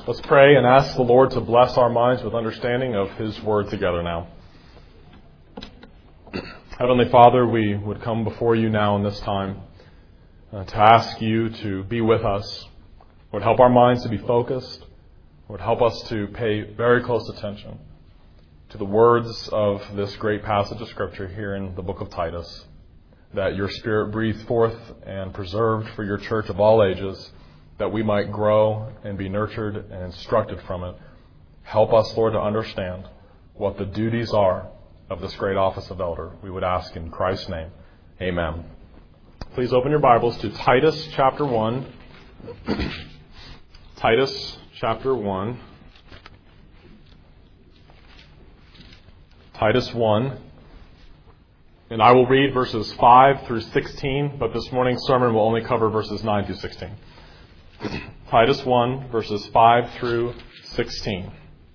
Let's pray and ask the Lord to bless our minds with understanding of His Word together now. Heavenly Father, we would come before you now in this time to ask you to be with us. Would help our minds to be focused. Would help us to pay very close attention to the words of this great passage of Scripture here in the book of Titus, that your Spirit breathed forth and preserved for your church of all ages, that we might grow and be nurtured and instructed from it. Help us, Lord, to understand what the duties are of this great office of elder. We would ask in Christ's name. Amen. Please open your Bibles to Titus chapter 1. Titus chapter 1. Titus 1. And I will read verses 5 through 16, but this morning's sermon will only cover verses 9 through 16. Titus 1, verses 5 through 16.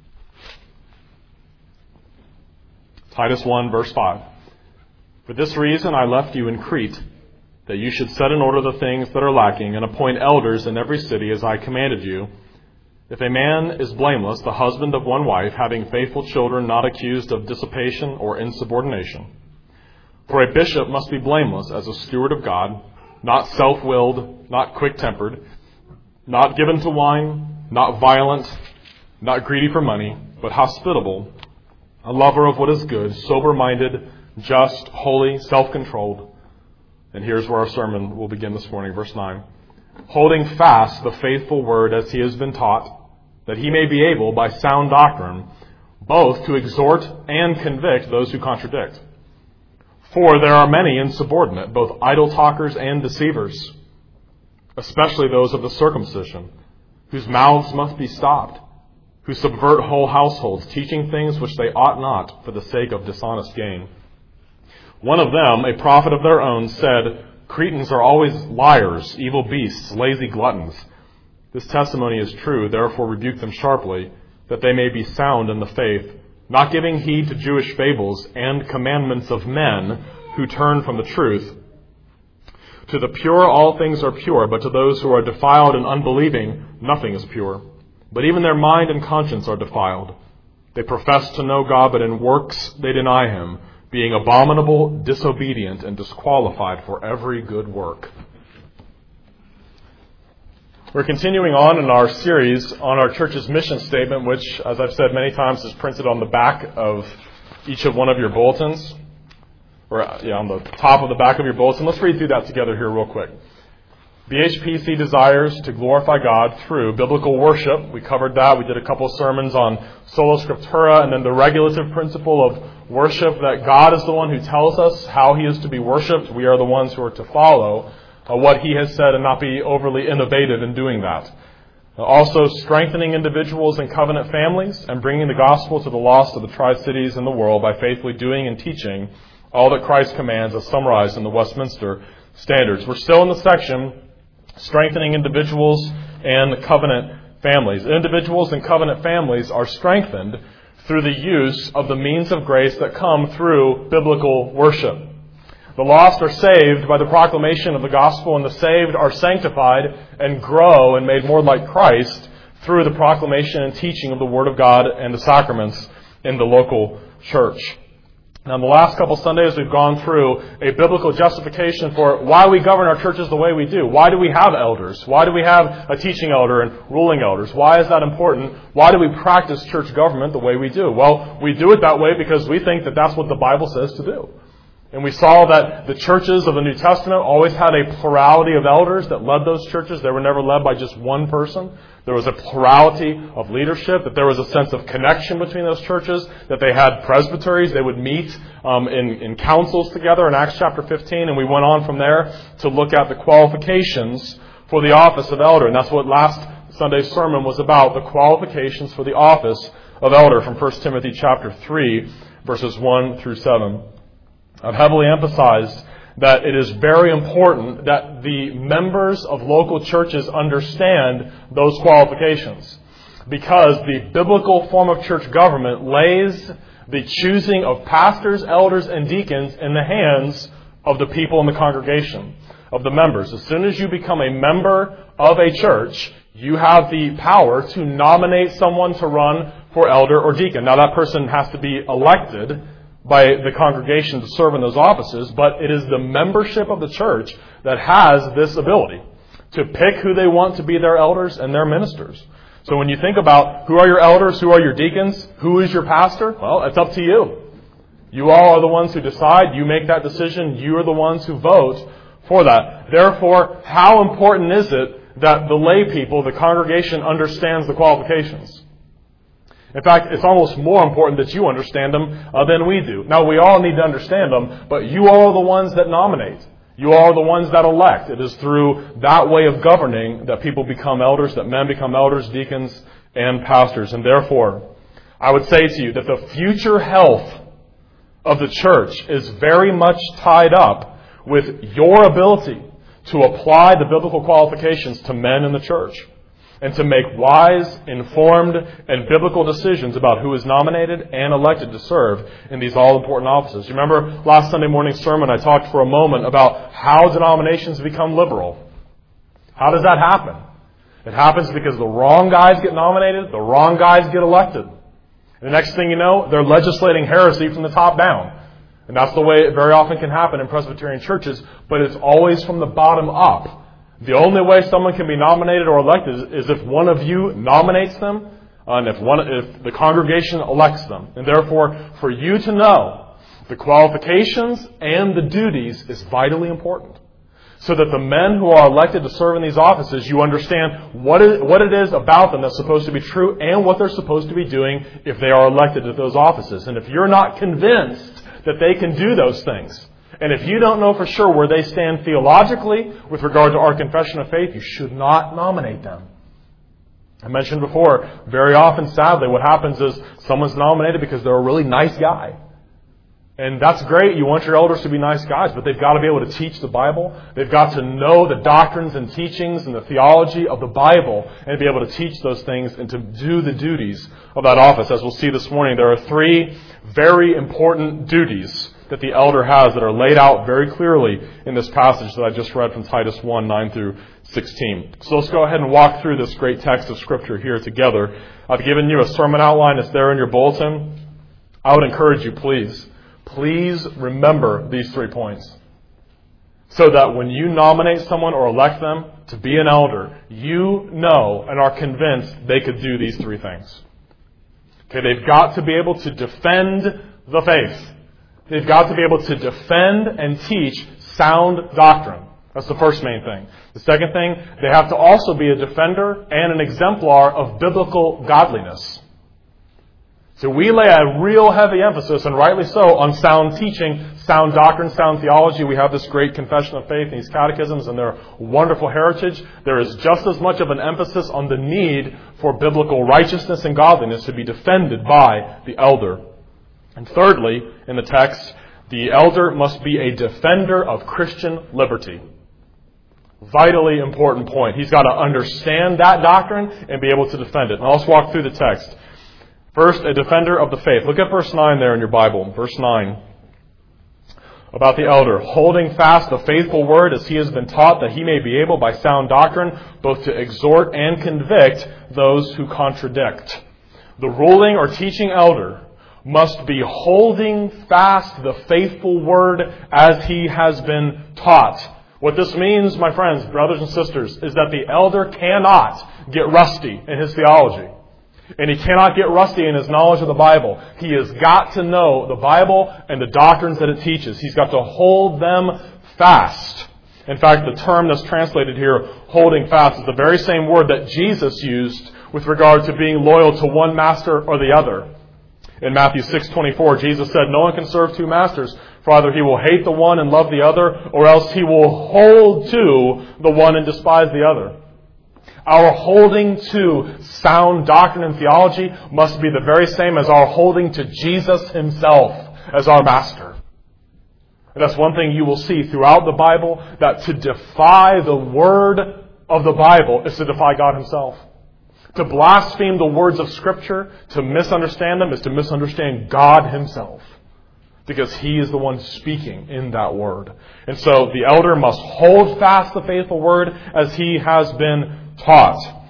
Titus 1, verse 5. For this reason I left you in Crete, that you should set in order the things that are lacking, and appoint elders in every city as I commanded you. If a man is blameless, the husband of one wife, having faithful children, not accused of dissipation or insubordination. For a bishop must be blameless as a steward of God, not self-willed, not quick-tempered, not given to wine, not violent, not greedy for money, but hospitable, a lover of what is good, sober-minded, just, holy, self-controlled. And here's where our sermon will begin this morning, verse 9. Holding fast the faithful word as he has been taught, that he may be able, by sound doctrine, both to exhort and convict those who contradict. For there are many insubordinate, both idle talkers and deceivers, especially those of the circumcision, whose mouths must be stopped, who subvert whole households, teaching things which they ought not for the sake of dishonest gain. One of them, a prophet of their own, said, Cretans are always liars, evil beasts, lazy gluttons. This testimony is true, therefore rebuke them sharply, that they may be sound in the faith, not giving heed to Jewish fables and commandments of men who turn from the truth. To the pure all things are pure, but to those who are defiled and unbelieving, nothing is pure. But even their mind and conscience are defiled. They profess to know God, but in works they deny Him, being abominable, disobedient, and disqualified for every good work. We're continuing on in our series on our church's mission statement, which, as I've said many times, is printed on the back of each of one of your bulletins. Or on the top of the back of your bulletin. Let's read through that together here real quick. BHPC desires to glorify God through biblical worship. We covered that. We did a couple of sermons on sola scriptura and then the regulative principle of worship, that God is the one who tells us how He is to be worshipped. We are the ones who are to follow what He has said and not be overly innovative in doing that. Also strengthening individuals and covenant families and bringing the gospel to the lost of the Tri-Cities in the world by faithfully doing and teaching all that Christ commands as summarized in the Westminster Standards. We're still in the section, strengthening individuals and covenant families. Individuals and covenant families are strengthened through the use of the means of grace that come through biblical worship. The lost are saved by the proclamation of the gospel, and the saved are sanctified and grow and made more like Christ through the proclamation and teaching of the Word of God and the sacraments in the local church. Now, in the last couple Sundays, we've gone through a biblical justification for why we govern our churches the way we do. Why do we have elders? Why do we have a teaching elder and ruling elders? Why is that important? Why do we practice church government the way we do? Well, we do it that way because we think that that's what the Bible says to do. And we saw that the churches of the New Testament always had a plurality of elders that led those churches. They were never led by just one person. There was a plurality of leadership, that there was a sense of connection between those churches, that they had presbyteries. They would meet in councils together in Acts chapter 15. And we went on from there to look at the qualifications for the office of elder. And that's what last Sunday's sermon was about, the qualifications for the office of elder from 1 Timothy chapter 3, verses 1 through 7. I've heavily emphasized that it is very important that the members of local churches understand those qualifications, because the biblical form of church government lays the choosing of pastors, elders, and deacons in the hands of the people in the congregation, of the members. As soon as you become a member of a church, you have the power to nominate someone to run for elder or deacon. Now, that person has to be elected by the congregation to serve in those offices, but it is the membership of the church that has this ability to pick who they want to be their elders and their ministers. So when you think about who are your elders, who are your deacons, who is your pastor, well, it's up to you. You all are the ones who decide. You make that decision. You are the ones who vote for that. Therefore, how important is it that the lay people, the congregation, understands the qualifications? In fact, it's almost more important that you understand them than we do. Now, we all need to understand them, but you all are the ones that nominate. You all are the ones that elect. It is through that way of governing that people become elders, that men become elders, deacons, and pastors. And therefore, I would say to you that the future health of the church is very much tied up with your ability to apply the biblical qualifications to men in the church and to make wise, informed, and biblical decisions about who is nominated and elected to serve in these all-important offices. You remember last Sunday morning's sermon, I talked for a moment about how denominations become liberal. How does that happen? It happens because the wrong guys get nominated, the wrong guys get elected. And the next thing you know, they're legislating heresy from the top down. And that's the way it very often can happen in Presbyterian churches, but it's always from the bottom up. The only way someone can be nominated or elected is if one of you nominates them and if the congregation elects them. And therefore, for you to know the qualifications and the duties is vitally important. So that the men who are elected to serve in these offices, you understand what it is about them that's supposed to be true and what they're supposed to be doing if they are elected to those offices. And if you're not convinced that they can do those things, and if you don't know for sure where they stand theologically with regard to our confession of faith, you should not nominate them. I mentioned before, very often, sadly, what happens is someone's nominated because they're a really nice guy. And that's great. You want your elders to be nice guys, but they've got to be able to teach the Bible. They've got to know the doctrines and teachings and the theology of the Bible and be able to teach those things and to do the duties of that office. As we'll see this morning, there are 3 very important duties that the elder has that are laid out very clearly in this passage that I just read from Titus 1, 9 through 16. So let's go ahead and walk through this great text of Scripture here together. I've given you a sermon outline. It's there in your bulletin. I would encourage you, please remember these 3 points so that when you nominate someone or elect them to be an elder, you know and are convinced they could do these 3 things. Okay, they've got to be able to defend the faith. They've got to be able to defend and teach sound doctrine. That's the first main thing. The second thing, they have to also be a defender and an exemplar of biblical godliness. So we lay a real heavy emphasis, and rightly so, on sound teaching, sound doctrine, sound theology. We have this great confession of faith, these catechisms, and their wonderful heritage. There is just as much of an emphasis on the need for biblical righteousness and godliness to be defended by the elder. And thirdly, in the text, the elder must be a defender of Christian liberty. Vitally important point. He's got to understand that doctrine and be able to defend it. Now let's walk through the text. First, a defender of the faith. Look at verse 9 there in your Bible. Verse 9. About the elder, holding fast the faithful word as he has been taught, that he may be able by sound doctrine both to exhort and convict those who contradict. The ruling or teaching elder must be holding fast the faithful word as he has been taught. What this means, my friends, brothers and sisters, is that the elder cannot get rusty in his theology. And he cannot get rusty in his knowledge of the Bible. He has got to know the Bible and the doctrines that it teaches. He's got to hold them fast. In fact, the term that's translated here, holding fast, is the very same word that Jesus used with regard to being loyal to one master or the other. In Matthew 6:24, Jesus said, "No one can serve 2 masters, for either he will hate the one and love the other, or else he will hold to the one and despise the other." Our holding to sound doctrine and theology must be the very same as our holding to Jesus himself as our master. And that's one thing you will see throughout the Bible, that to defy the word of the Bible is to defy God himself. To blaspheme the words of Scripture, to misunderstand them, is to misunderstand God himself. Because he is the one speaking in that word. And so the elder must hold fast the faithful word as he has been taught.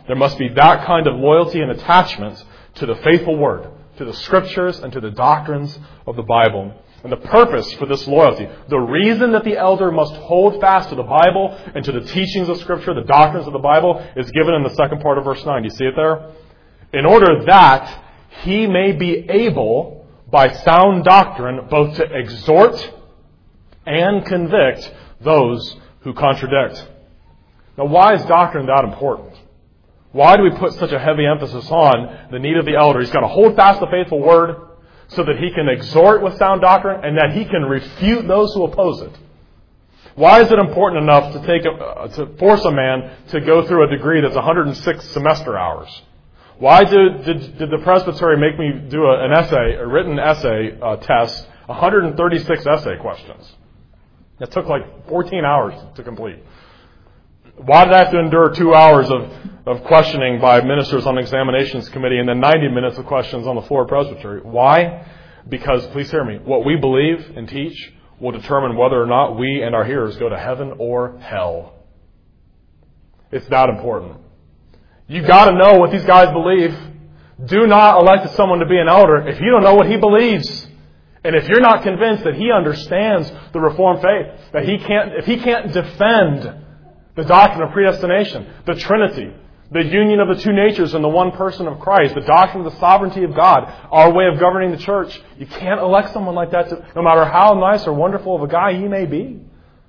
There must be that kind of loyalty and attachment to the faithful Word, to the Scriptures, and to the doctrines of the Bible. And the purpose for this loyalty, the reason that the elder must hold fast to the Bible and to the teachings of Scripture, the doctrines of the Bible, is given in the second part of verse 9. Do you see it there? In order that he may be able, by sound doctrine, both to exhort and convict those who contradict. Now, why is doctrine that important? Why do we put such a heavy emphasis on the need of the elder? He's got to hold fast the faithful Word so that he can exhort with sound doctrine and that he can refute those who oppose it. Why is it important enough to force a man to go through a degree that's 106 semester hours? Why did the presbytery make me do a written essay test, 136 essay questions? It took like 14 hours to complete. Why did I have to endure 2 hours of questioning by ministers on the examinations committee and then 90 minutes of questions on the floor of presbytery? Why? Because, please hear me, what we believe and teach will determine whether or not we and our hearers go to heaven or hell. It's that important. You've got to know what these guys believe. Do not elect someone to be an elder if you don't know what he believes. And if you're not convinced that he understands the Reformed faith, that if he can't defend the doctrine of predestination, the Trinity, the union of the two natures in the one person of Christ, the doctrine of the sovereignty of God, our way of governing the church, you can't elect someone like that, no matter how nice or wonderful of a guy he may be.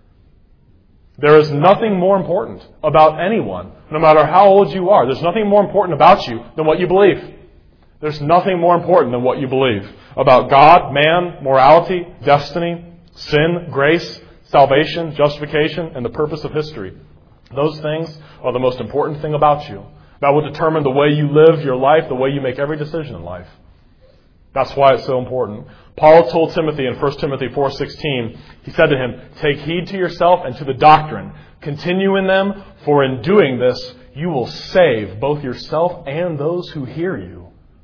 There is nothing more important about anyone, no matter how old you are. There's nothing more important about you than what you believe. There's nothing more important than what you believe about God, man, morality, destiny, sin, grace, salvation, justification, and the purpose of history. Those things are the most important thing about you. That will determine the way you live your life, the way you make every decision in life. That's why it's so important. Paul told Timothy in 1 Timothy 4:16, he said to him, "Take heed to yourself and to the doctrine. Continue in them, for in doing this you will save both yourself and those who hear you."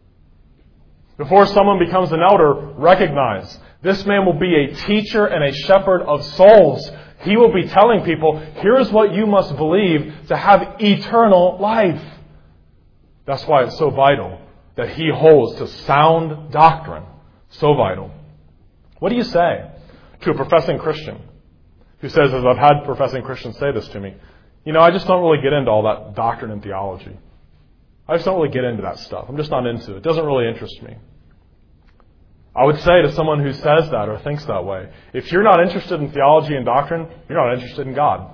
Before someone becomes an elder, recognize this man will be a teacher and a shepherd of souls. He will be telling people, here's what you must believe to have eternal life. That's why it's so vital that he holds to sound doctrine. So vital. What do you say to a professing Christian who says, as I've had professing Christians say this to me, I just don't really get into all that doctrine and theology. I just don't really get into that stuff. I'm just not into it. It doesn't really interest me. I would say to someone who says that or thinks that way, if you're not interested in theology and doctrine, you're not interested in God.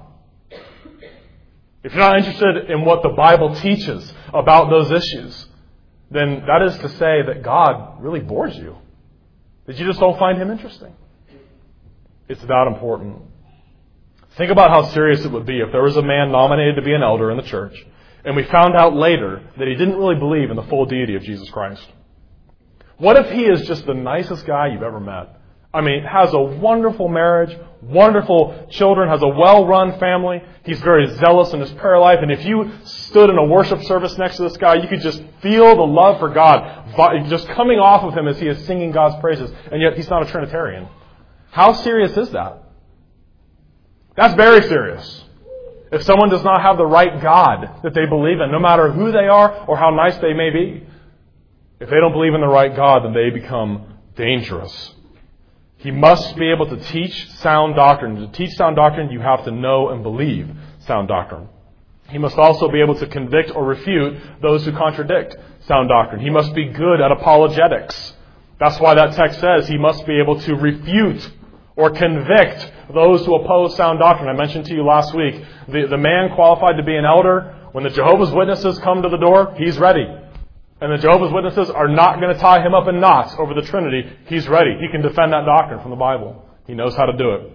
If you're not interested in what the Bible teaches about those issues, then that is to say that God really bores you. That you just don't find Him interesting. It's that important. Think about how serious it would be if there was a man nominated to be an elder in the church, and we found out later that he didn't really believe in the full deity of Jesus Christ. What if he is just the nicest guy you've ever met? I mean, has a wonderful marriage, wonderful children, has a well-run family. He's very zealous in his prayer life. And if you stood in a worship service next to this guy, you could just feel the love for God just coming off of him as he is singing God's praises. And yet he's not a Trinitarian. How serious is that? That's very serious. If someone does not have the right God that they believe in, no matter who they are or how nice they may be, if they don't believe in the right God, then they become dangerous. He must be able to teach sound doctrine. To teach sound doctrine, you have to know and believe sound doctrine. He must also be able to convict or refute those who contradict sound doctrine. He must be good at apologetics. That's why that text says he must be able to refute or convict those who oppose sound doctrine. I mentioned to you last week, the man qualified to be an elder, when the Jehovah's Witnesses come to the door, he's ready. And the Jehovah's Witnesses are not going to tie him up in knots over the Trinity. He's ready. He can defend that doctrine from the Bible. He knows how to do it.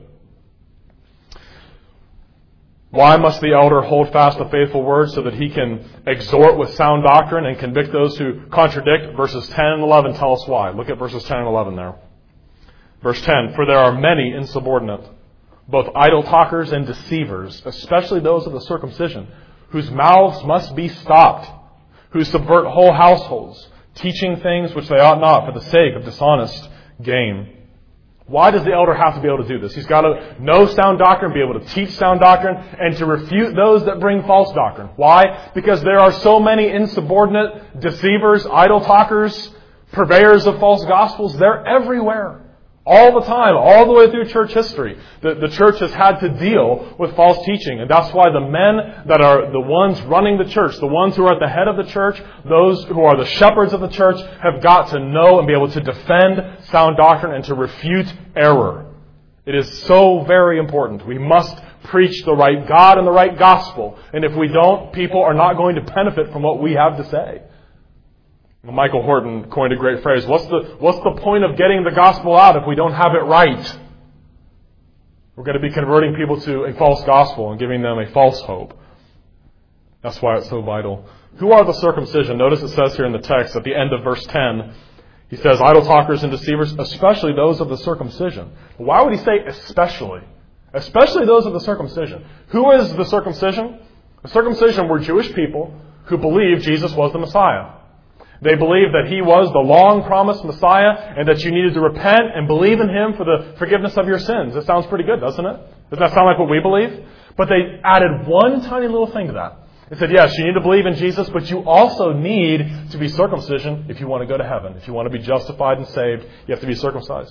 Why must the elder hold fast the faithful word so that he can exhort with sound doctrine and convict those who contradict? Verses 10 and 11 tell us why. Look at verses 10 and 11 there. Verse 10, "For there are many insubordinate, both idle talkers and deceivers, especially those of the circumcision, whose mouths must be stopped, who subvert whole households, teaching things which they ought not for the sake of dishonest gain. Why does the elder have to be able to do this? He's got to know sound doctrine, be able to teach sound doctrine, and to refute those that bring false doctrine. Why? Because there are so many insubordinate deceivers, idle talkers, purveyors of false gospels. They're everywhere. All the time, all the way through church history. The church has had to deal with false teaching. And that's why the men that are the ones running the church, the ones who are at the head of the church, those who are the shepherds of the church, have got to know and be able to defend sound doctrine and to refute error. It is so very important. We must preach the right God and the right gospel. And if we don't, people are not going to benefit from what we have to say. Michael Horton coined a great phrase. What's the point of getting the gospel out if we don't have it right? We're going to be converting people to a false gospel and giving them a false hope. That's why it's so vital. Who are the circumcision? Notice it says here in the text at the end of verse 10, he says, idle talkers and deceivers, especially those of the circumcision. Why would he say especially? Especially those of the circumcision. Who is the circumcision? The circumcision were Jewish people who believed Jesus was the Messiah. They believed that He was the long-promised Messiah and that you needed to repent and believe in Him for the forgiveness of your sins. It sounds pretty good, doesn't it? Doesn't that sound like what we believe? But they added one tiny little thing to that. They said, yes, you need to believe in Jesus, but you also need to be circumcision if you want to go to heaven. If you want to be justified and saved, you have to be circumcised.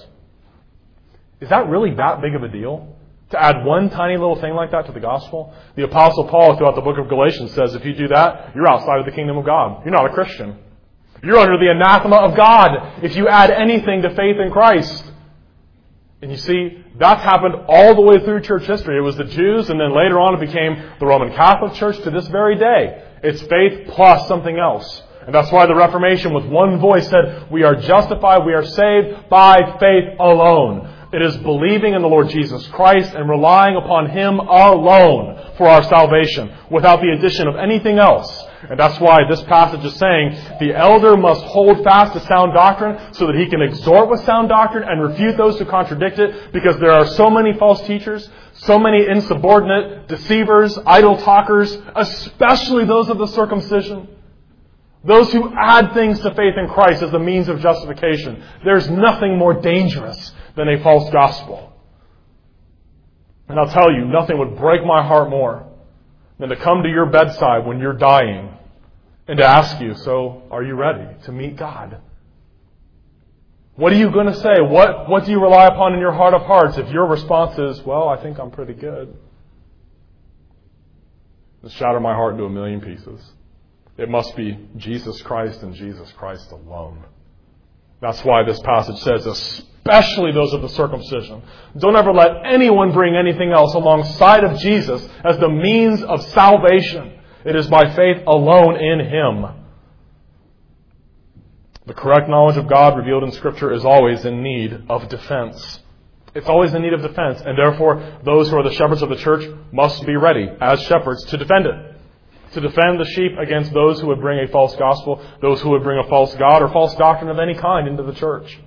Is that really that big of a deal? To add one tiny little thing like that to the gospel? The Apostle Paul throughout the book of Galatians says if you do that, you're outside of the kingdom of God. You're not a Christian. You're under the anathema of God if you add anything to faith in Christ. And you see, that's happened all the way through church history. It was the Jews, and then later on it became the Roman Catholic Church to this very day. It's faith plus something else. And that's why the Reformation with one voice said, we are justified, we are saved by faith alone. It is believing in the Lord Jesus Christ and relying upon Him alone for our salvation, without the addition of anything else. And that's why this passage is saying the elder must hold fast to sound doctrine so that he can exhort with sound doctrine and refute those who contradict it, because there are so many false teachers, so many insubordinate deceivers, idle talkers, especially those of the circumcision. Those who add things to faith in Christ as a means of justification. There's nothing more dangerous than a false gospel. And I'll tell you, nothing would break my heart more than to come to your bedside when you're dying and to ask you, so are you ready to meet God? What are you going to say? What do you rely upon in your heart of hearts if your response is, well, I think I'm pretty good? It'll shatter my heart into a million pieces. It must be Jesus Christ and Jesus Christ alone. That's why this passage says, especially those of the circumcision. Don't ever let anyone bring anything else alongside of Jesus as the means of salvation. It is by faith alone in Him. The correct knowledge of God revealed in Scripture is always in need of defense. It's always in need of defense, and therefore those who are the shepherds of the church must be ready as shepherds to defend it. To defend the sheep against those who would bring a false gospel, those who would bring a false God or false doctrine of any kind into the church.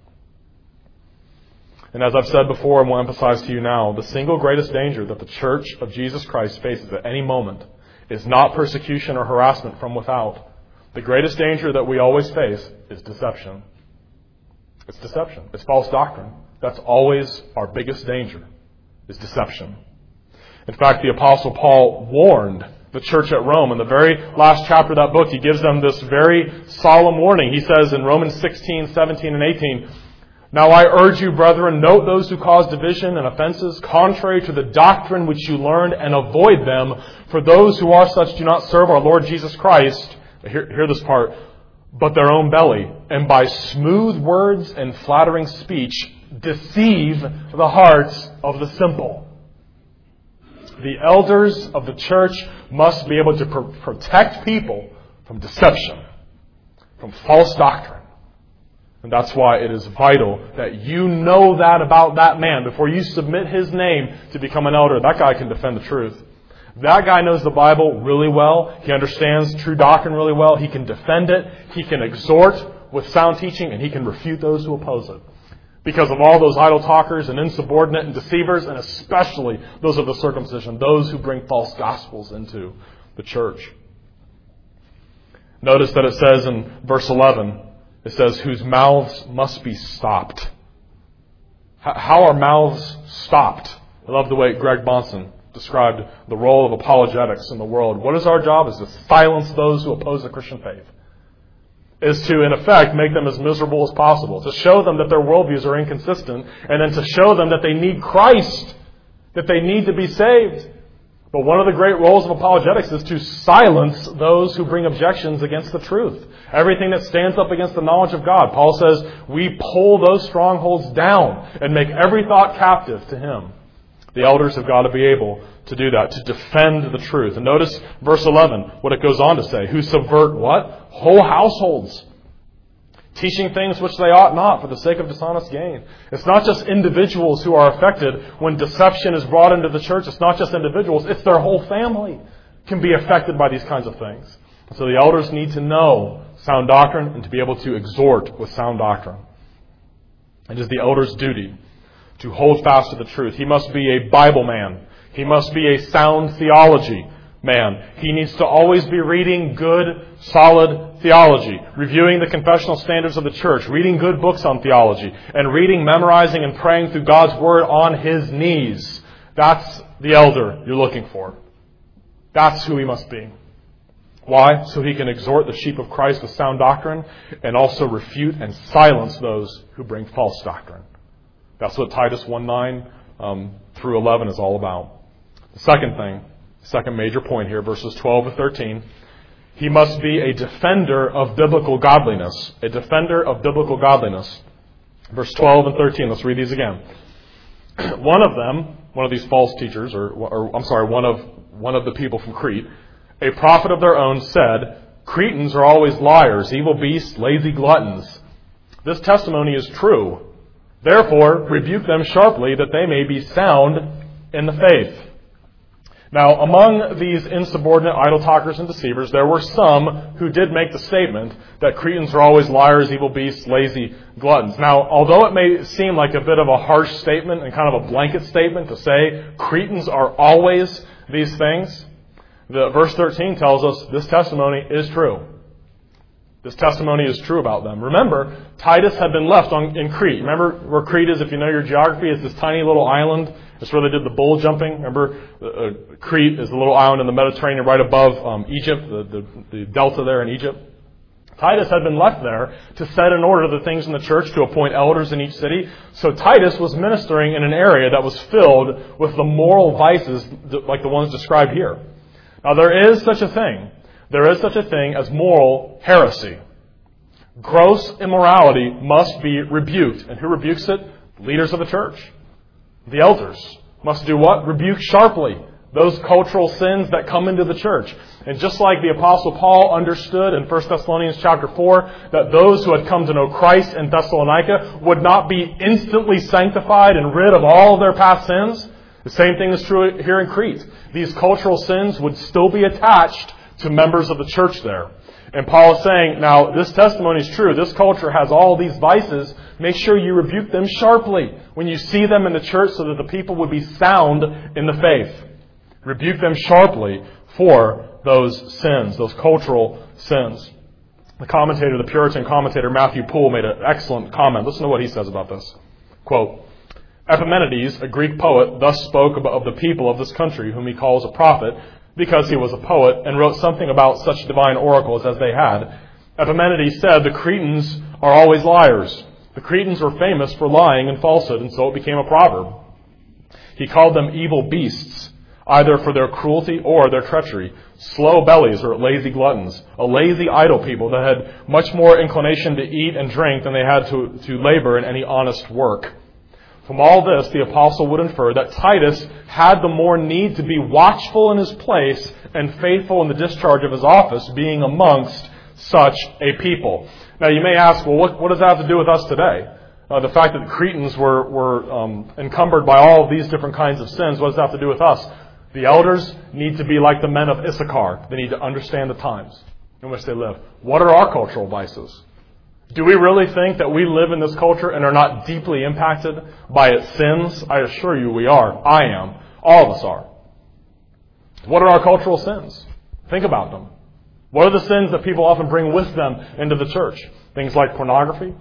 And as I've said before and will emphasize to you now, the single greatest danger that the church of Jesus Christ faces at any moment is not persecution or harassment from without. The greatest danger that we always face is deception. It's deception. It's false doctrine. That's always our biggest danger, is deception. In fact, the Apostle Paul warned the church at Rome. In the very last chapter of that book, he gives them this very solemn warning. He says in Romans 16, 17, and 18, now I urge you, brethren, note those who cause division and offenses, contrary to the doctrine which you learned, and avoid them. For those who are such do not serve our Lord Jesus Christ, hear this part, but their own belly, and by smooth words and flattering speech deceive the hearts of the simple. The elders of the church must be able to protect people from deception, from false doctrine. And that's why it is vital that you know that about that man before you submit his name to become an elder. That guy can defend the truth. That guy knows the Bible really well. He understands true doctrine really well. He can defend it. He can exhort with sound teaching, and he can refute those who oppose it. Because of all those idle talkers and insubordinate and deceivers, and especially those of the circumcision, those who bring false gospels into the church. Notice that it says in verse 11, it says, whose mouths must be stopped. How are mouths stopped? I love the way Greg Bonson described the role of apologetics in the world. What is our job? Is to silence those who oppose the Christian faith. Is to, in effect, make them as miserable as possible. To show them that their worldviews are inconsistent, and then to show them that they need Christ, that they need to be saved. But one of the great roles of apologetics is to silence those who bring objections against the truth. Everything that stands up against the knowledge of God. Paul says we pull those strongholds down and make every thought captive to Him. The elders have got to be able to do that, to defend the truth. And notice verse 11, what it goes on to say. Who subvert what? Whole households. Teaching things which they ought not for the sake of dishonest gain. It's not just individuals who are affected when deception is brought into the church. It's not just individuals. It's their whole family can be affected by these kinds of things. So the elders need to know sound doctrine and to be able to exhort with sound doctrine. It is the elder's duty to hold fast to the truth. He must be a Bible man. He must be a sound theology man. He needs to always be reading good, solid theology, reviewing the confessional standards of the church, reading good books on theology, and reading, memorizing, and praying through God's Word on his knees. That's the elder you're looking for. That's who he must be. Why? So he can exhort the sheep of Christ with sound doctrine and also refute and silence those who bring false doctrine. That's what Titus 1:9 through 11 is all about. The second thing, second major point here, verses 12 to 13, he must be a defender of biblical godliness. A defender of biblical godliness. Verse 12 and 13, let's read these again. One of these false teachers, one of the people from Crete, a prophet of their own said, Cretans are always liars, evil beasts, lazy gluttons. This testimony is true. Therefore, rebuke them sharply that they may be sound in the faith. Now, among these insubordinate idle talkers and deceivers, there were some who did make the statement that Cretans are always liars, evil beasts, lazy gluttons. Now, although it may seem like a bit of a harsh statement and kind of a blanket statement to say Cretans are always these things, verse 13 tells us this testimony is true. This testimony is true about them. Remember, Titus had been left in Crete. Remember where Crete is, if you know your geography? It's this tiny little island. It's where they did the bull jumping. Remember, Crete is the little island in the Mediterranean right above Egypt, the delta there in Egypt. Titus had been left there to set in order the things in the church, to appoint elders in each city. So Titus was ministering in an area that was filled with the moral vices like the ones described here. Now, there is such a thing. There is such a thing as moral heresy. Gross immorality must be rebuked. And who rebukes it? Leaders of the church. The elders must do what? Rebuke sharply those cultural sins that come into the church. And just like the Apostle Paul understood in 1 Thessalonians chapter 4 that those who had come to know Christ in Thessalonica would not be instantly sanctified and rid of all of their past sins, the same thing is true here in Crete. These cultural sins would still be attached to members of the church there. And Paul is saying, now, this testimony is true. This culture has all these vices. Make sure you rebuke them sharply when you see them in the church so that the people would be sound in the faith. Rebuke them sharply for those sins, those cultural sins. The Puritan commentator Matthew Poole made an excellent comment. Listen to what he says about this. Quote, Epimenides, a Greek poet, thus spoke of the people of this country, whom he calls a prophet, because he was a poet, and wrote something about such divine oracles as they had. Epimenides said, the Cretans are always liars. The Cretans were famous for lying and falsehood, and so it became a proverb. He called them evil beasts, either for their cruelty or their treachery, slow bellies or lazy gluttons, a lazy idle people that had much more inclination to eat and drink than they had to labor in any honest work. From all this, the apostle would infer that Titus had the more need to be watchful in his place and faithful in the discharge of his office, being amongst such a people. Now, you may ask, well, what does that have to do with us today? The fact that the Cretans were encumbered by all of these different kinds of sins, what does that have to do with us? The elders need to be like the men of Issachar. They need to understand the times in which they live. What are our cultural vices? Do we really think that we live in this culture and are not deeply impacted by its sins? I assure you we are. I am. All of us are. What are our cultural sins? Think about them. What are the sins that people often bring with them into the church? Things like pornography,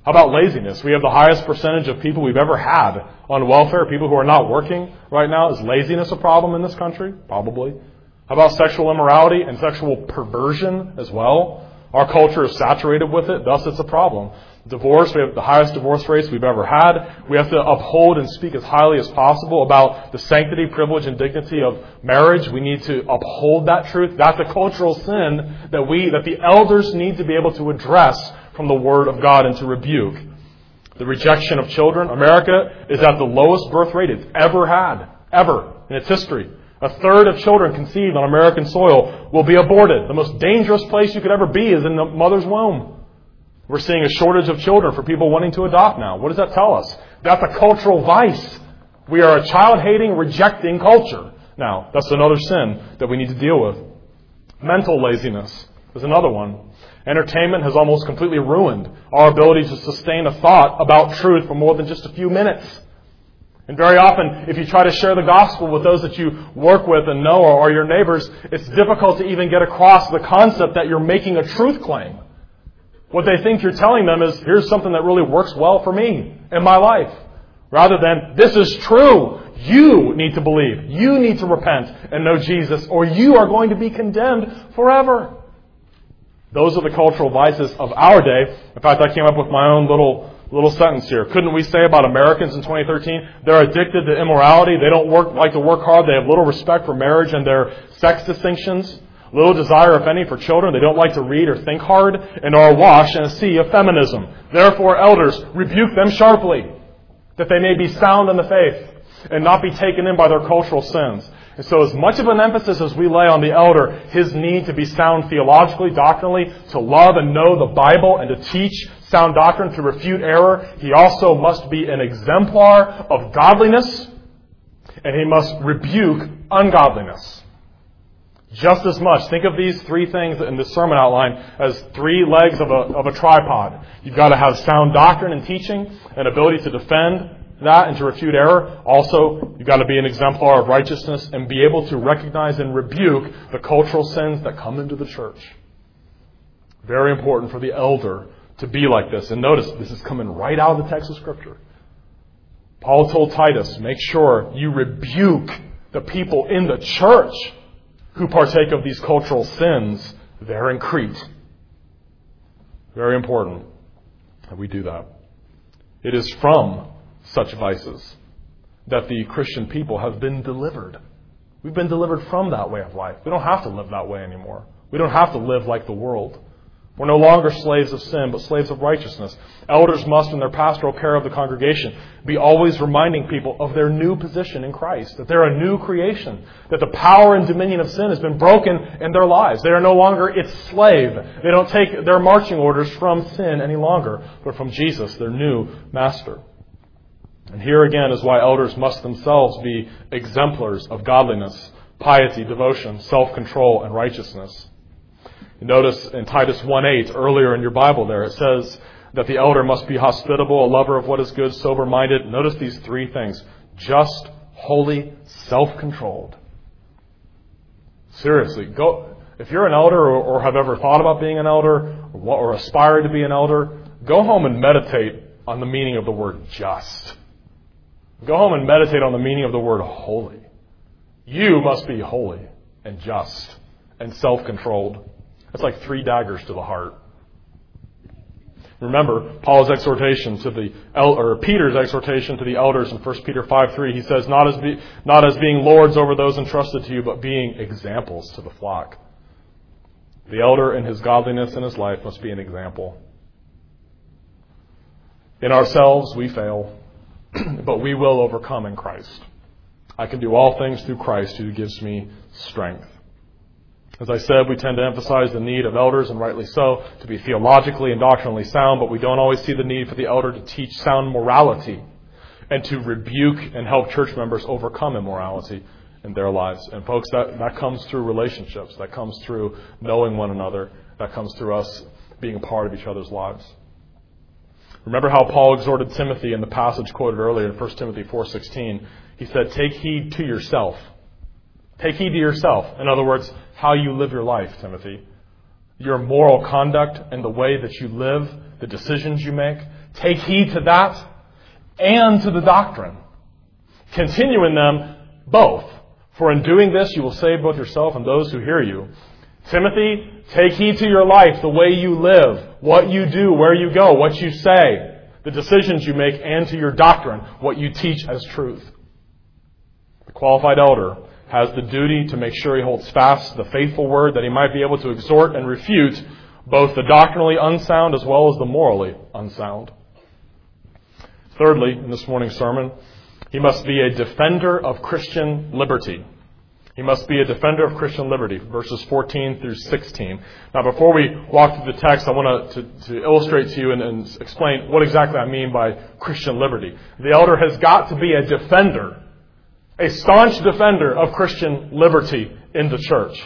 How about laziness? We have the highest percentage of people we've ever had on welfare, people who are not working right now. Is laziness a problem in this country? Probably. How about sexual immorality and sexual perversion as well? Our culture is saturated with it, thus it's a problem. Divorce, we have the highest divorce rates we've ever had. We have to uphold and speak as highly as possible about the sanctity, privilege, and dignity of marriage. We need to uphold that truth. That's a cultural sin that the elders need to be able to address from the Word of God and to rebuke. The rejection of children. America is at the lowest birth rate it's ever had, ever, in its history. A third of children conceived on American soil will be aborted. The most dangerous place you could ever be is in the mother's womb. We're seeing a shortage of children for people wanting to adopt now. What does that tell us? That's a cultural vice. We are a child-hating, rejecting culture. Now, that's another sin that we need to deal with. Mental laziness is another one. Entertainment has almost completely ruined our ability to sustain a thought about truth for more than just a few minutes. And very often, if you try to share the gospel with those that you work with and know or your neighbors, it's difficult to even get across the concept that you're making a truth claim. What they think you're telling them is, here's something that really works well for me in my life. Rather than, this is true. You need to believe. You need to repent and know Jesus, or you are going to be condemned forever. Those are the cultural vices of our day. In fact, I came up with my own little sentence here. Couldn't we say about Americans in 2013? They're addicted to immorality. They don't like to work hard. They have little respect for marriage and their sex distinctions. Little desire, if any, for children. They don't like to read or think hard and are awash in a sea of feminism. Therefore, elders, rebuke them sharply, that they may be sound in the faith and not be taken in by their cultural sins. And so as much of an emphasis as we lay on the elder, his need to be sound theologically, doctrinally, to love and know the Bible and to teach sound doctrine, to refute error, he also must be an exemplar of godliness, and he must rebuke ungodliness. Just as much. Think of these three things in the sermon outline as three legs of a tripod. You've got to have sound doctrine and teaching, an ability to defend that and to refute error. Also, you've got to be an exemplar of righteousness and be able to recognize and rebuke the cultural sins that come into the church. Very important for the elder to be like this. And notice, this is coming right out of the text of Scripture. Paul told Titus, make sure you rebuke the people in the church who partake of these cultural sins there in Crete. Very important that we do that. It is from such vices that the Christian people have been delivered. We've been delivered from that way of life. We don't have to live that way anymore. We don't have to live like the world. We're no longer slaves of sin, but slaves of righteousness. Elders must, in their pastoral care of the congregation, be always reminding people of their new position in Christ, that they're a new creation, that the power and dominion of sin has been broken in their lives. They are no longer its slave. They don't take their marching orders from sin any longer, but from Jesus, their new master. And here again is why elders must themselves be exemplars of godliness, piety, devotion, self-control, and righteousness. You notice in Titus 1:8, earlier in your Bible there, it says that the elder must be hospitable, a lover of what is good, sober-minded. Notice these three things. Just, holy, self-controlled. Seriously, go. If you're an elder or have ever thought about being an elder or aspire to be an elder, go home and meditate on the meaning of the word just. Go home and meditate on the meaning of the word holy. You must be holy and just and self-controlled. That's like three daggers to the heart. Remember Paul's exhortation to Peter's exhortation to the elders in 1 Peter 5:3. He says, not as being lords over those entrusted to you, but being examples to the flock. The elder in his godliness in his life must be an example. In ourselves we fail, but we will overcome in Christ. I can do all things through Christ who gives me strength. As I said, we tend to emphasize the need of elders, and rightly so, to be theologically and doctrinally sound, but we don't always see the need for the elder to teach sound morality and to rebuke and help church members overcome immorality in their lives. And folks, that comes through relationships. That comes through knowing one another. That comes through us being a part of each other's lives. Remember how Paul exhorted Timothy in the passage quoted earlier in 1 Timothy 4:16. He said, take heed to yourself. Take heed to yourself. In other words, how you live your life, Timothy. Your moral conduct and the way that you live, the decisions you make. Take heed to that and to the doctrine. Continue in them both. For in doing this, you will save both yourself and those who hear you. Timothy, take heed to your life, the way you live, what you do, where you go, what you say, the decisions you make, and to your doctrine, what you teach as truth. The qualified elder has the duty to make sure he holds fast the faithful word, that he might be able to exhort and refute both the doctrinally unsound as well as the morally unsound. Thirdly, in this morning's sermon, he must be a defender of Christian liberty. He must be a defender of Christian liberty, verses 14 through 16. Now, before we walk through the text, I want to illustrate to you and explain what exactly I mean by Christian liberty. The elder has got to be a defender, a staunch defender of Christian liberty in the church.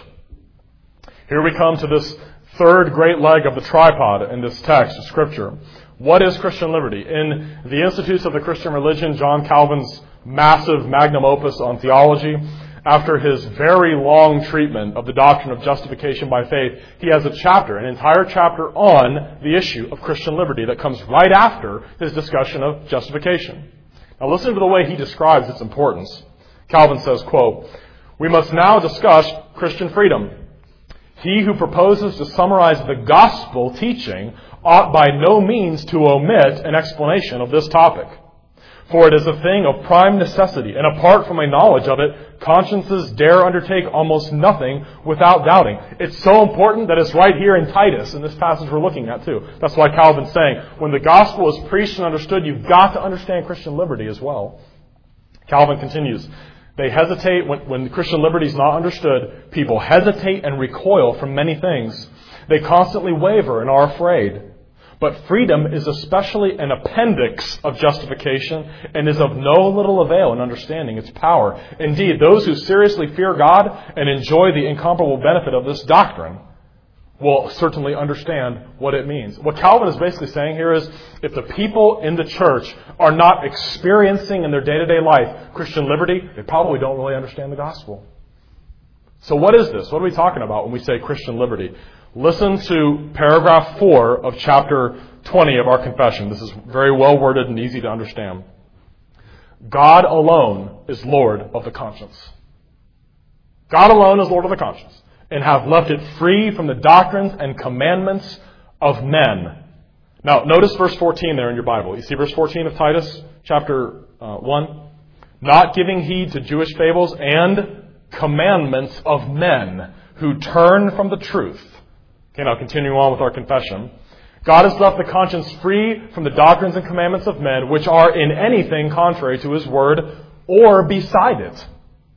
Here we come to this third great leg of the tripod in this text of Scripture. What is Christian liberty? In the Institutes of the Christian Religion, John Calvin's massive magnum opus on theology, after his very long treatment of the doctrine of justification by faith, he has a chapter, an entire chapter on the issue of Christian liberty that comes right after his discussion of justification. Now listen to the way he describes its importance. Calvin says, quote, "We must now discuss Christian freedom. He who proposes to summarize the gospel teaching ought by no means to omit an explanation of this topic. For it is a thing of prime necessity, and apart from a knowledge of it, consciences dare undertake almost nothing without doubting." It's so important that it's right here in Titus, in this passage we're looking at too. That's why Calvin's saying, when the gospel is preached and understood, you've got to understand Christian liberty as well. Calvin continues, they hesitate when Christian liberty is not understood. People hesitate and recoil from many things. They constantly waver and are afraid. But freedom is especially an appendix of justification and is of no little avail in understanding its power. Indeed, those who seriously fear God and enjoy the incomparable benefit of this doctrine will certainly understand what it means. What Calvin is basically saying here is, if the people in the church are not experiencing in their day-to-day life Christian liberty, they probably don't really understand the gospel. So what is this? What are we talking about when we say Christian liberty? Listen to paragraph 4 of chapter 20 of our confession. This is very well worded and easy to understand. God alone is Lord of the conscience. God alone is Lord of the conscience, and have left it free from the doctrines and commandments of men. Now, notice verse 14 there in your Bible. You see verse 14 of Titus, chapter 1? Not giving heed to Jewish fables and commandments of men who turn from the truth. Okay, now continuing on with our confession. God has left the conscience free from the doctrines and commandments of men, which are in anything contrary to His word or beside it,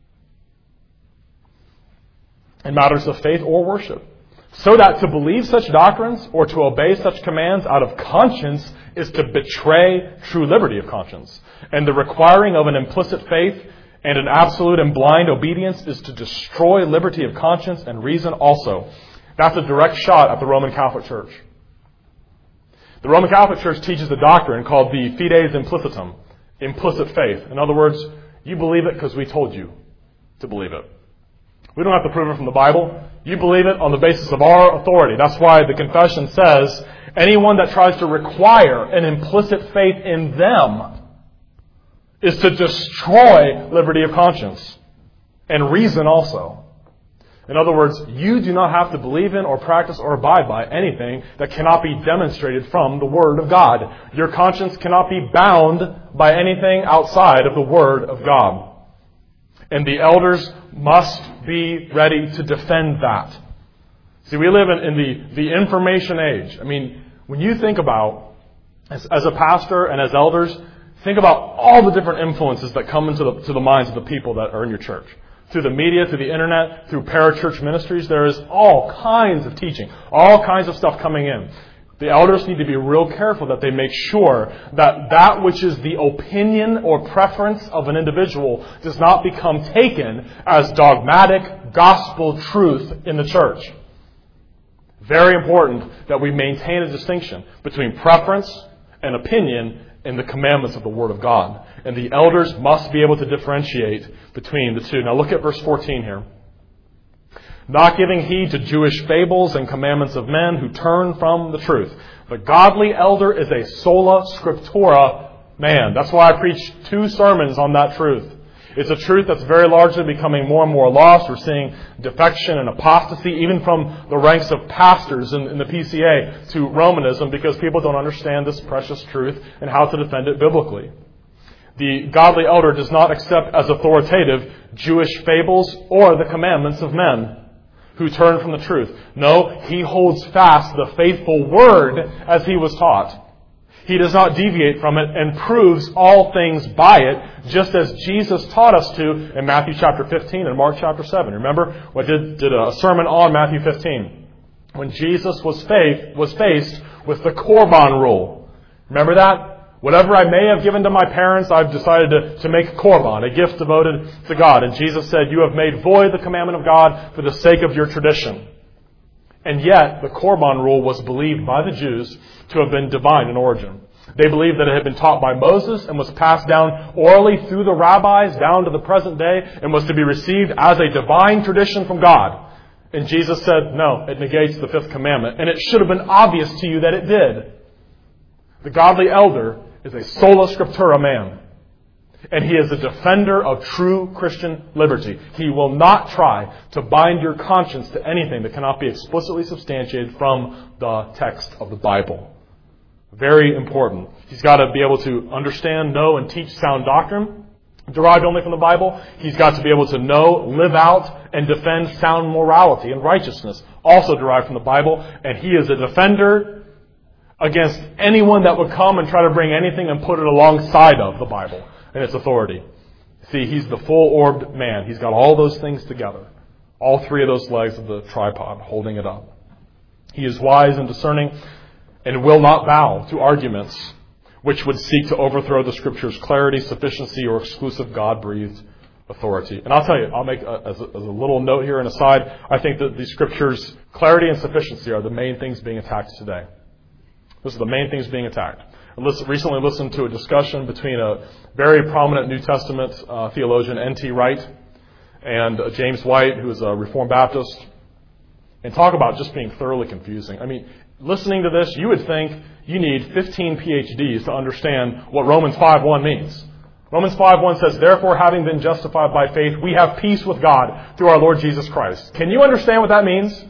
in matters of faith or worship. So that to believe such doctrines or to obey such commands out of conscience is to betray true liberty of conscience. And the requiring of an implicit faith and an absolute and blind obedience is to destroy liberty of conscience and reason also. That's a direct shot at the Roman Catholic Church. The Roman Catholic Church teaches a doctrine called the fides implicitum, implicit faith. In other words, you believe it because we told you to believe it. We don't have to prove it from the Bible. You believe it on the basis of our authority. That's why the confession says anyone that tries to require an implicit faith in them is to destroy liberty of conscience and reason also. In other words, you do not have to believe in or practice or abide by anything that cannot be demonstrated from the Word of God. Your conscience cannot be bound by anything outside of the Word of God. And the elders must be ready to defend that. See, we live in the information age. I mean, when you think about, as a pastor and as elders, think about all the different influences that come into the minds of the people that are in your church. Through the media, through the internet, through parachurch ministries, there is all kinds of teaching, all kinds of stuff coming in. The elders need to be real careful that they make sure that that which is the opinion or preference of an individual does not become taken as dogmatic gospel truth in the church. Very important that we maintain a distinction between preference and opinion in the commandments of the Word of God. And the elders must be able to differentiate between the two. Now look at verse 14 here. not giving heed to Jewish fables and commandments of men who turn from the truth. The godly elder is a sola scriptura man. That's why I preach 2 sermons on that truth. It's a truth that's very largely becoming more and more lost. We're seeing defection and apostasy, even from the ranks of pastors in the PCA to Romanism, because people don't understand this precious truth and how to defend it biblically. The godly elder does not accept as authoritative Jewish fables or the commandments of men who turn from the truth. No, he holds fast the faithful word as he was taught. He does not deviate from it and proves all things by it, just as Jesus taught us to in Matthew chapter 15 and Mark chapter 7. Remember, I did a sermon on Matthew 15 when Jesus was faced with the Korban rule. Remember that? Whatever I may have given to my parents, I've decided to make Korban, a gift devoted to God. And Jesus said, "You have made void the commandment of God for the sake of your tradition." And yet, the Korban rule was believed by the Jews to have been divine in origin. They believed that it had been taught by Moses and was passed down orally through the rabbis down to the present day and was to be received as a divine tradition from God. And Jesus said, no, it negates the 5th commandment. And it should have been obvious to you that it did. The godly elder is a sola scriptura man. And he is a defender of true Christian liberty. He will not try to bind your conscience to anything that cannot be explicitly substantiated from the text of the Bible. Very important. He's got to be able to understand, know, and teach sound doctrine, derived only from the Bible. He's got to be able to know, live out, and defend sound morality and righteousness, also derived from the Bible. And he is a defender against anyone that would come and try to bring anything and put it alongside of the Bible and its authority. See, he's the full-orbed man. He's got all those things together. All 3 of those legs of the tripod holding it up. He is wise and discerning and will not bow to arguments which would seek to overthrow the Scripture's clarity, sufficiency, or exclusive God-breathed authority. And I'll tell you, I'll make as a little note here and aside, I think that the Scripture's clarity and sufficiency are the main things being attacked today. Those are the main things being attacked. I recently listened to a discussion between a very prominent New Testament theologian, N.T. Wright, and James White, who is a Reformed Baptist, and talk about just being thoroughly confusing. I mean, listening to this, you would think you need 15 PhDs to understand what Romans 5:1 means. Romans 5:1 says, "Therefore, having been justified by faith, we have peace with God through our Lord Jesus Christ." Can you understand what that means?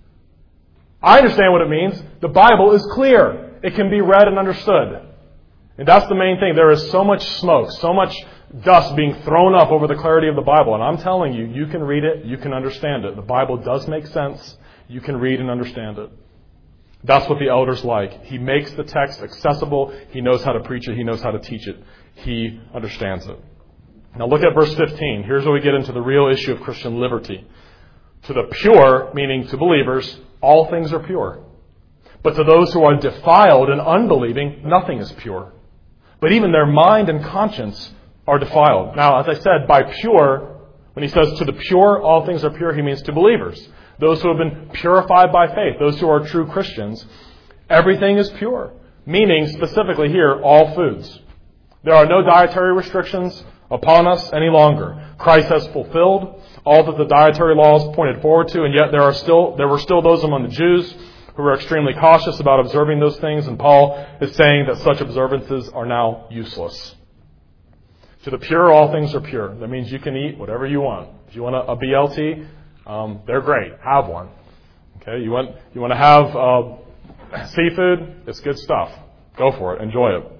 I understand what it means. The Bible is clear. It can be read and understood. And that's the main thing. There is so much smoke, so much dust being thrown up over the clarity of the Bible. And I'm telling you, you can read it, you can understand it. The Bible does make sense. You can read and understand it. That's what the elder's like. He makes the text accessible. He knows how to preach it. He knows how to teach it. He understands it. Now look at verse 15. Here's where we get into the real issue of Christian liberty. To the pure, meaning to believers, all things are pure. But to those who are defiled and unbelieving, nothing is pure. But even their mind and conscience are defiled. Now, as I said, by pure, when he says to the pure, all things are pure, he means to believers. Those who have been purified by faith, those who are true Christians, everything is pure. Meaning, specifically here, all foods. There are no dietary restrictions upon us any longer. Christ has fulfilled all that the dietary laws pointed forward to, and yet there were still those among the Jews who were extremely cautious about observing those things, and Paul is saying that such observances are now useless. To the pure, all things are pure. That means you can eat whatever you want. If you want a BLT, they're great. Have one. Okay, you want to have seafood? It's good stuff. Go for it. Enjoy it.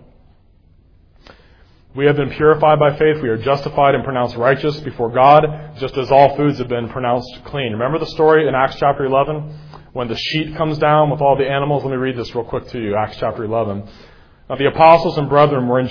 We have been purified by faith. We are justified and pronounced righteous before God, just as all foods have been pronounced clean. Remember the story in Acts chapter 11? When the sheet comes down with all the animals? Let me read this real quick to you. Acts chapter 11. Now the apostles and brethren who were in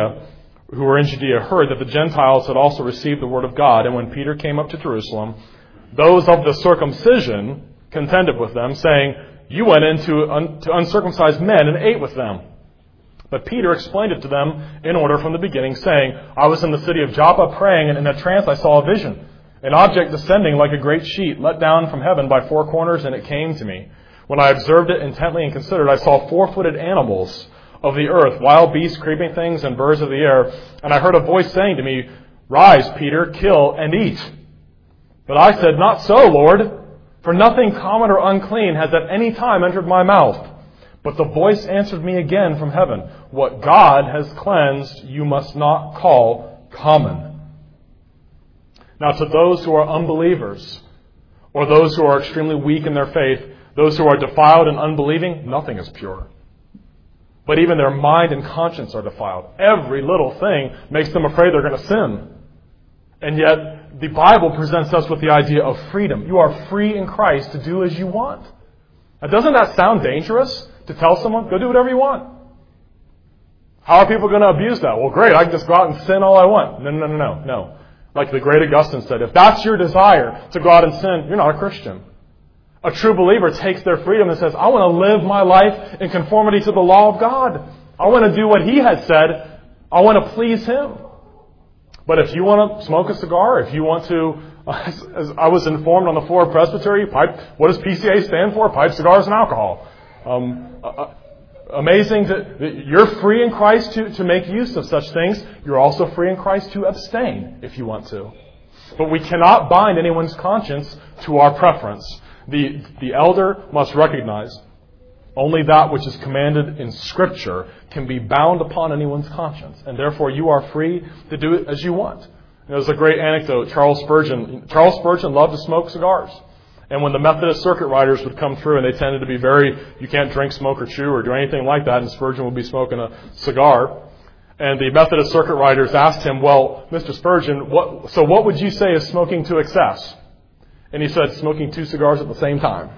Judea, heard that the Gentiles had also received the word of God. And when Peter came up to Jerusalem, those of the circumcision contended with them, saying, "You went in to uncircumcised men and ate with them." But Peter explained it to them in order from the beginning, saying, "I was in the city of Joppa praying, and in a trance I saw a vision. An object descending like a great sheet, let down from heaven by 4 corners, and it came to me. When I observed it intently and considered, I saw 4-footed animals of the earth, wild beasts, creeping things, and birds of the air. And I heard a voice saying to me, 'Rise, Peter, kill and eat.' But I said, 'Not so, Lord, For nothing common or unclean has at any time entered my mouth. But the voice answered me again from heaven, what God has cleansed, you must not call common. Now to those who are unbelievers, or those who are extremely weak in their faith, those who are defiled and unbelieving, nothing is pure. But even their mind and conscience are defiled. Every little thing makes them afraid they're going to sin. And yet, the Bible presents us with the idea of freedom. You are free in Christ to do as you want. Now, doesn't that sound dangerous? To tell someone, go do whatever you want. How are people going to abuse that? Well, great, I can just go out and sin all I want. No. Like the great Augustine said, if that's your desire to go out and sin, you're not a Christian. A true believer takes their freedom and says, I want to live my life in conformity to the law of God. I want to do what He has said. I want to please Him. But if you want to smoke a cigar, if you want to, as I was informed on the floor of Presbytery, what does PCA stand for? Pipe, cigars, and alcohol. Amazing that you're free in Christ to make use of such things. You're also free in Christ to abstain if you want to. But we cannot bind anyone's conscience to our preference. The elder must recognize only that which is commanded in Scripture can be bound upon anyone's conscience. And therefore you are free to do it as you want. There's a great anecdote. Charles Spurgeon loved to smoke cigars. And when the Methodist circuit riders would come through, and they tended to be you can't drink, smoke, or chew, or do anything like that, and Spurgeon would be smoking a cigar. And the Methodist circuit riders asked him, well, Mr. Spurgeon, what would you say is smoking to excess? And he said, smoking 2 cigars at the same time.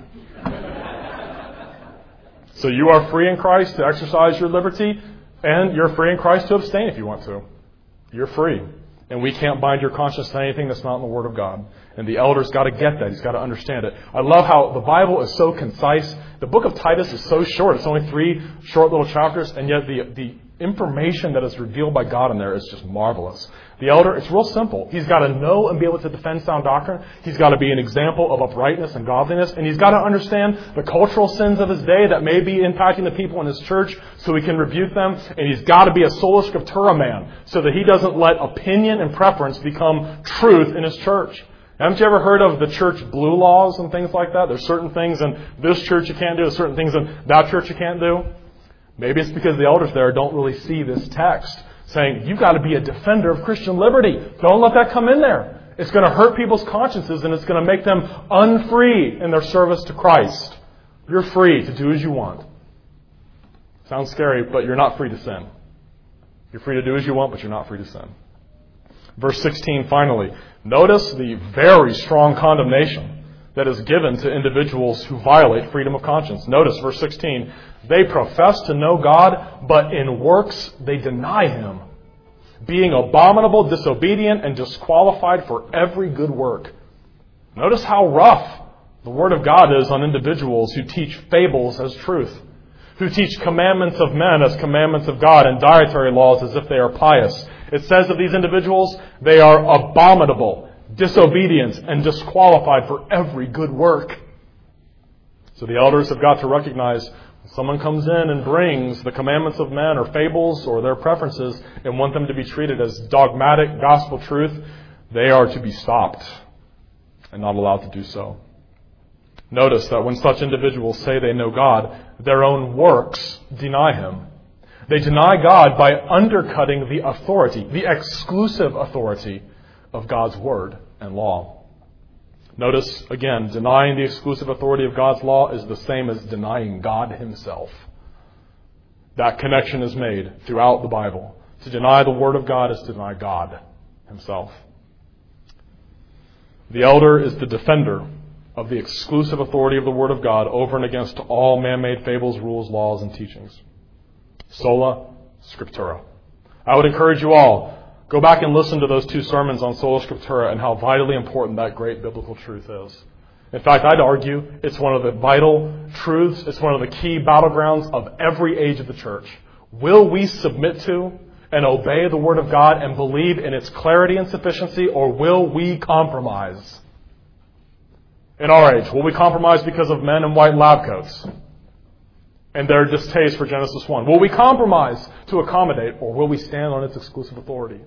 So you are free in Christ to exercise your liberty, and you're free in Christ to abstain if you want to. You're free. And we can't bind your conscience to anything that's not in the Word of God. And the elder's got to get that. He's got to understand it. I love how the Bible is so concise. The book of Titus is so short. It's only 3 short little chapters, and yet the information that is revealed by God in there is just marvelous. The elder, it's real simple. He's got to know and be able to defend sound doctrine. He's got to be an example of uprightness and godliness. And he's got to understand the cultural sins of his day that may be impacting the people in his church so he can rebuke them. And he's got to be a sola scriptura man so that he doesn't let opinion and preference become truth in his church. Haven't you ever heard of the church blue laws and things like that? There's certain things in this church you can't do, certain things in that church you can't do. Maybe it's because the elders there don't really see this text saying, you've got to be a defender of Christian liberty. Don't let that come in there. It's going to hurt people's consciences and it's going to make them unfree in their service to Christ. You're free to do as you want. Sounds scary, but you're not free to sin. You're free to do as you want, but you're not free to sin. Verse 16, finally, notice the very strong condemnation that is given to individuals who violate freedom of conscience. Notice verse 16, they profess to know God, but in works they deny Him, being abominable, disobedient, and disqualified for every good work. Notice how rough the Word of God is on individuals who teach fables as truth, who teach commandments of men as commandments of God, and dietary laws as if they are pious. It says of these individuals, they are abominable, disobedient, and disqualified for every good work. So the elders have got to recognize when someone comes in and brings the commandments of men or fables or their preferences and want them to be treated as dogmatic gospel truth, they are to be stopped and not allowed to do so. Notice that when such individuals say they know God, their own works deny Him. They deny God by undercutting the authority, the exclusive authority of God's Word and law. Notice, again, denying the exclusive authority of God's law is the same as denying God Himself. That connection is made throughout the Bible. To deny the Word of God is to deny God Himself. The elder is the defender of the exclusive authority of the Word of God over and against all man-made fables, rules, laws, and teachings. Sola Scriptura. I would encourage you all, go back and listen to those 2 sermons on Sola Scriptura and how vitally important that great biblical truth is. In fact, I'd argue it's one of the vital truths, it's one of the key battlegrounds of every age of the church. Will we submit to and obey the Word of God and believe in its clarity and sufficiency, or will we compromise? In our age, will we compromise because of men in white lab coats and their distaste for Genesis 1? Will we compromise to accommodate, or will we stand on its exclusive authority?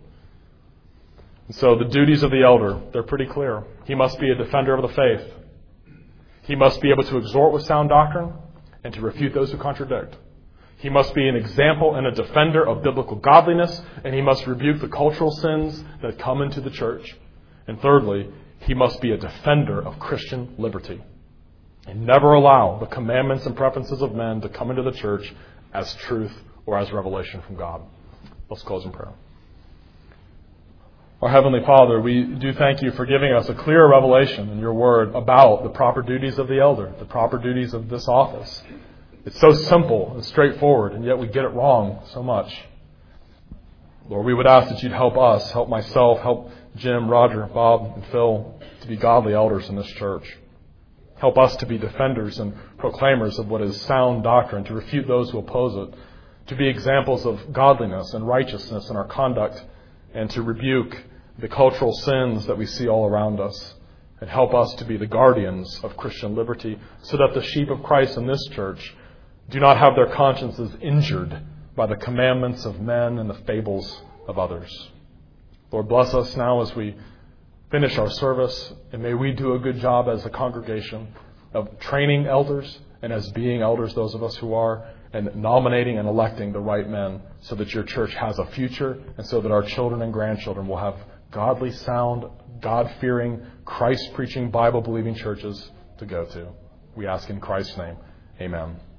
And so the duties of the elder, they're pretty clear. He must be a defender of the faith. He must be able to exhort with sound doctrine and to refute those who contradict. He must be an example and a defender of biblical godliness, and he must rebuke the cultural sins that come into the church. And thirdly, he must be a defender of Christian liberty and never allow the commandments and preferences of men to come into the church as truth or as revelation from God. Let's close in prayer. Our Heavenly Father, we do thank you for giving us a clear revelation in your word about the proper duties of the elder, the proper duties of this office. It's so simple and straightforward, and yet we get it wrong so much. Lord, we would ask that you'd help us, help myself, help Jim, Roger, Bob, and Phil to be godly elders in this church. Help us to be defenders and proclaimers of what is sound doctrine, to refute those who oppose it, to be examples of godliness and righteousness in our conduct, and to rebuke the cultural sins that we see all around us. And help us to be the guardians of Christian liberty so that the sheep of Christ in this church do not have their consciences injured by the commandments of men and the fables of others. Lord, bless us now as we finish our service, and may we do a good job as a congregation of training elders and as being elders, those of us who are, and nominating and electing the right men so that your church has a future and so that our children and grandchildren will have godly, sound, God-fearing, Christ-preaching, Bible-believing churches to go to. We ask in Christ's name. Amen.